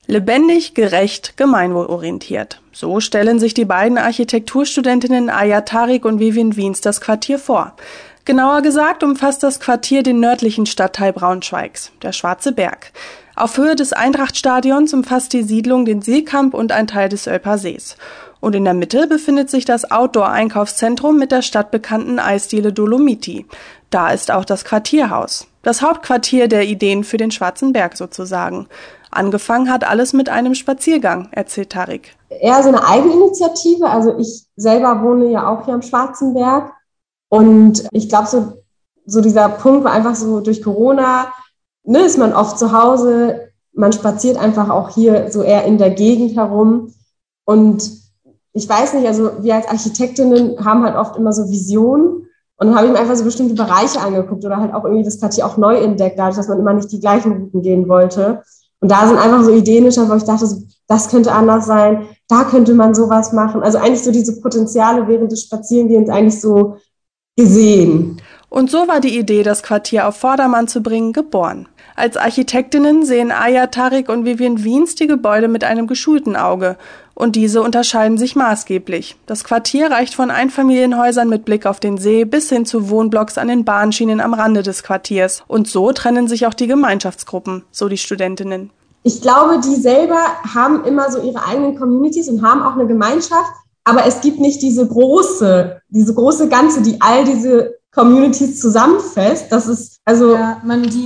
Lebendig, gerecht, gemeinwohlorientiert. So stellen sich die beiden Architekturstudentinnen Aya Tariq und Vivian Wiens das Quartier vor. Genauer gesagt umfasst das Quartier den nördlichen Stadtteil Braunschweigs, der Schwarze Berg. Auf Höhe des Eintrachtstadions umfasst die Siedlung den Seekamp und ein Teil des Ölper Sees. Und in der Mitte befindet sich das Outdoor-Einkaufszentrum mit der stadtbekannten Eisdiele Dolomiti. Da ist auch das Quartierhaus, das Hauptquartier der Ideen für den Schwarzen Berg sozusagen. Angefangen hat alles mit einem Spaziergang, erzählt Tariq. Eher so eine Eigeninitiative. Also ich selber wohne ja auch hier am Schwarzen Berg. Und ich glaube, so dieser Punkt war einfach so durch Corona, ist man oft zu Hause, man spaziert einfach auch hier so eher in der Gegend herum. Und ich weiß nicht, also wir als Architektinnen haben halt oft immer so Visionen. Und dann habe ich mir einfach so bestimmte Bereiche angeguckt oder halt auch irgendwie das Quartier auch neu entdeckt, dadurch, dass man immer nicht die gleichen Routen gehen wollte. Und da sind einfach so Ideen entstanden, wo ich dachte, so, das könnte anders sein, da könnte man sowas machen. Also eigentlich so diese Potenziale während des Spazierengehens eigentlich so gesehen. Und so war die Idee, das Quartier auf Vordermann zu bringen, geboren. Als Architektinnen sehen Aya Tariq und Vivian Wiens die Gebäude mit einem geschulten Auge. Und diese unterscheiden sich maßgeblich. Das Quartier reicht von Einfamilienhäusern mit Blick auf den See bis hin zu Wohnblocks an den Bahnschienen am Rande des Quartiers. Und so trennen sich auch die Gemeinschaftsgruppen, so die Studentinnen. Ich glaube, die selber haben immer so ihre eigenen Communities und haben auch eine Gemeinschaft. Aber es gibt nicht diese große Ganze, die all diese Communities zusammenfasst. Das ist also ja,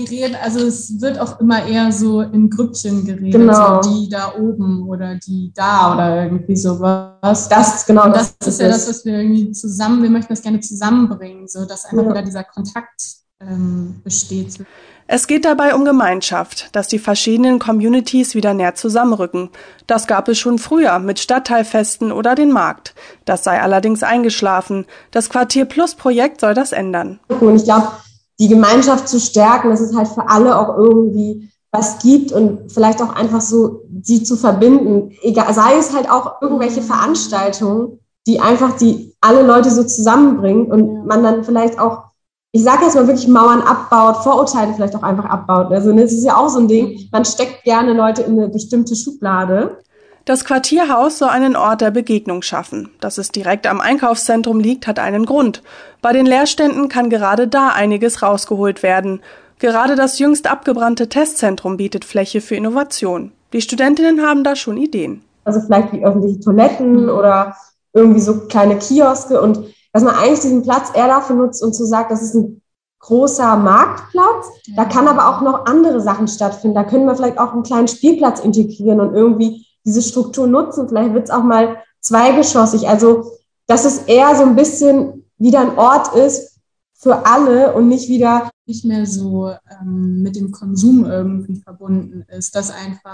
es wird auch immer eher so in Grüppchen geredet, genau. So die da oben oder die da oder irgendwie sowas. Das ist ja das, was wir irgendwie wir möchten das gerne zusammenbringen, so dass einfach wieder dieser Kontakt besteht. Es geht dabei um Gemeinschaft, dass die verschiedenen Communities wieder näher zusammenrücken. Das gab es schon früher mit Stadtteilfesten oder den Markt. Das sei allerdings eingeschlafen. Das Quartier Plus Projekt soll das ändern. Und ich glaube, die Gemeinschaft zu stärken, dass es halt für alle auch irgendwie was gibt und vielleicht auch einfach so sie zu verbinden. Egal, sei es halt auch irgendwelche Veranstaltungen, die alle Leute so zusammenbringen und man dann vielleicht auch, ich sage jetzt mal wirklich Mauern abbaut, Vorurteile vielleicht auch einfach abbaut. Also das ist ja auch so ein Ding, man steckt gerne Leute in eine bestimmte Schublade. Das Quartierhaus soll einen Ort der Begegnung schaffen. Dass es direkt am Einkaufszentrum liegt, hat einen Grund. Bei den Leerständen kann gerade da einiges rausgeholt werden. Gerade das jüngst abgebrannte Testzentrum bietet Fläche für Innovation. Die Studentinnen haben da schon Ideen. Also vielleicht wie öffentliche Toiletten oder irgendwie so kleine Kioske und dass man eigentlich diesen Platz eher dafür nutzt und so sagt, das ist ein großer Marktplatz. Da kann aber auch noch andere Sachen stattfinden. Da können wir vielleicht auch einen kleinen Spielplatz integrieren und irgendwie diese Struktur nutzen. Vielleicht wird es auch mal zweigeschossig. Also, dass es eher so ein bisschen wieder ein Ort ist für alle und nicht mehr so mit dem Konsum irgendwie verbunden ist, dass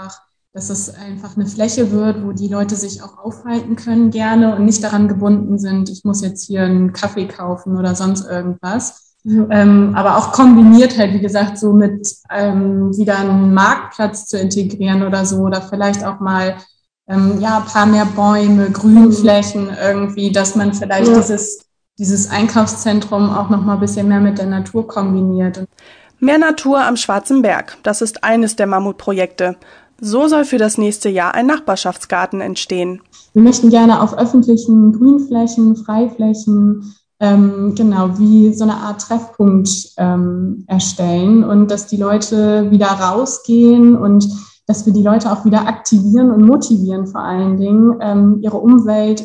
es einfach eine Fläche wird, wo die Leute sich auch aufhalten können gerne und nicht daran gebunden sind, ich muss jetzt hier einen Kaffee kaufen oder sonst irgendwas. Aber auch kombiniert halt, wie gesagt, so mit wieder einen Marktplatz zu integrieren oder so oder vielleicht auch mal ein paar mehr Bäume, Grünflächen irgendwie, dass man vielleicht dieses Einkaufszentrum auch noch mal ein bisschen mehr mit der Natur kombiniert. Mehr Natur am Schwarzen Berg, das ist eines der Mammutprojekte. So soll für das nächste Jahr ein Nachbarschaftsgarten entstehen. Wir möchten gerne auf öffentlichen Grünflächen, Freiflächen, wie so eine Art Treffpunkt erstellen und dass die Leute wieder rausgehen und dass wir die Leute auch wieder aktivieren und motivieren, vor allen Dingen ihre Umwelt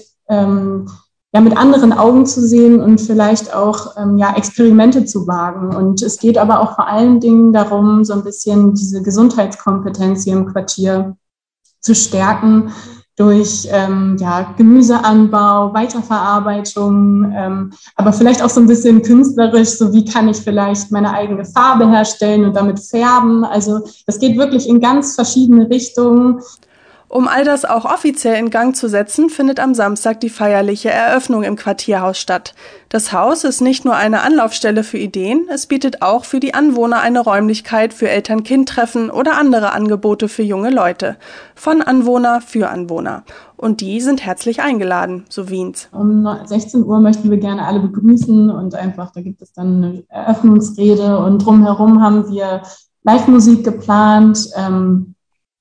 mit anderen Augen zu sehen und vielleicht auch Experimente zu wagen. Und es geht aber auch vor allen Dingen darum, so ein bisschen diese Gesundheitskompetenz hier im Quartier zu stärken durch Gemüseanbau, Weiterverarbeitung, aber vielleicht auch so ein bisschen künstlerisch, so wie kann ich vielleicht meine eigene Farbe herstellen und damit färben. Also das geht wirklich in ganz verschiedene Richtungen. Um all das auch offiziell in Gang zu setzen, findet am Samstag die feierliche Eröffnung im Quartierhaus statt. Das Haus ist nicht nur eine Anlaufstelle für Ideen, es bietet auch für die Anwohner eine Räumlichkeit für Eltern-Kind-Treffen oder andere Angebote für junge Leute. Von Anwohner für Anwohner. Und die sind herzlich eingeladen, so Wiens. Um 16 Uhr möchten wir gerne alle begrüßen und einfach, da gibt es dann eine Eröffnungsrede und drumherum haben wir Live-Musik geplant,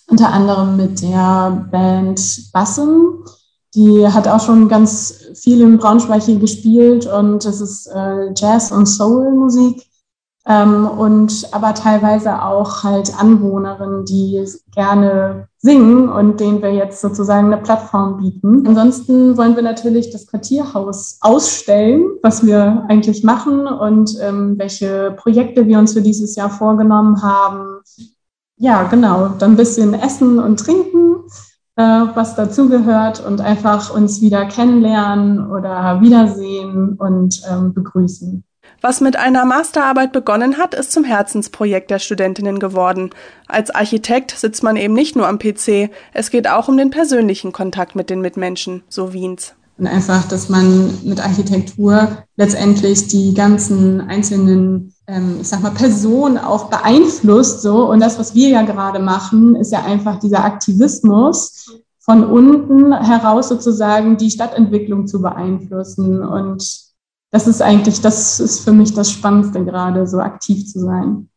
unter anderem mit der Band Bassem. Die hat auch schon ganz viel in Braunschweig hier gespielt und es ist Jazz- und Soul-Musik. Und aber teilweise auch halt Anwohnerinnen, die gerne singen und denen wir jetzt sozusagen eine Plattform bieten. Ansonsten wollen wir natürlich das Quartierhaus ausstellen, was wir eigentlich machen und welche Projekte wir uns für dieses Jahr vorgenommen haben. Ja, genau, dann ein bisschen essen und trinken, was dazugehört und einfach uns wieder kennenlernen oder wiedersehen und begrüßen. Was mit einer Masterarbeit begonnen hat, ist zum Herzensprojekt der Studentinnen geworden. Als Architekt sitzt man eben nicht nur am PC, es geht auch um den persönlichen Kontakt mit den Mitmenschen, so Wiens. Und einfach, dass man mit Architektur letztendlich die ganzen einzelnen, Personen auch beeinflusst. So. Und das, was wir ja gerade machen, ist ja einfach dieser Aktivismus, von unten heraus sozusagen die Stadtentwicklung zu beeinflussen. Und das ist für mich das Spannendste gerade, so aktiv zu sein.